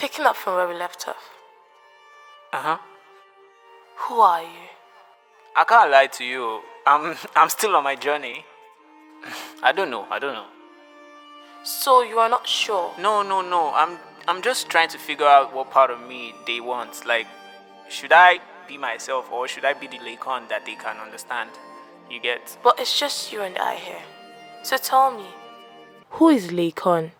Picking up from where we left off. Uh-huh. Who are you? I can't lie to you. I'm still on my journey. I don't know. So you are not sure? No. I'm just trying to figure out what part of me they want. Like, should I be myself or should I be the Lakon that they can understand? You get? But it's just you and I here. So tell me, who is Lakon?